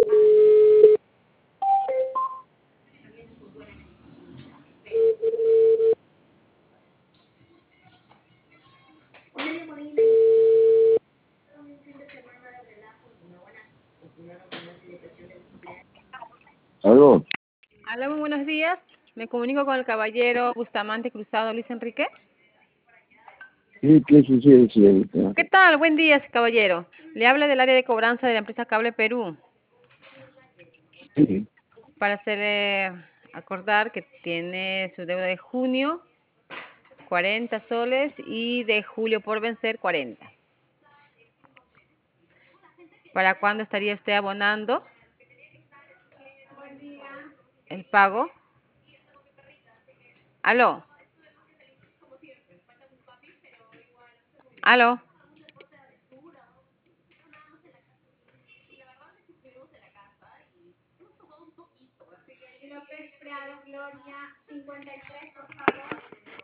Aló, Hola, muy buenos días. Me comunico con el caballero Bustamante Cruzado Luis Enrique. sí, ¿qué sucede, señorita? ¿Qué tal? Buen día, caballero. Le habla del área de cobranza de la empresa Cable Perú Sí, para hacerle acordar que tiene su deuda de junio, 40 soles, y de julio por vencer, 40. ¿Para cuándo estaría usted abonando el pago? Aló, aló. López Prado, Gloria, 53, por favor.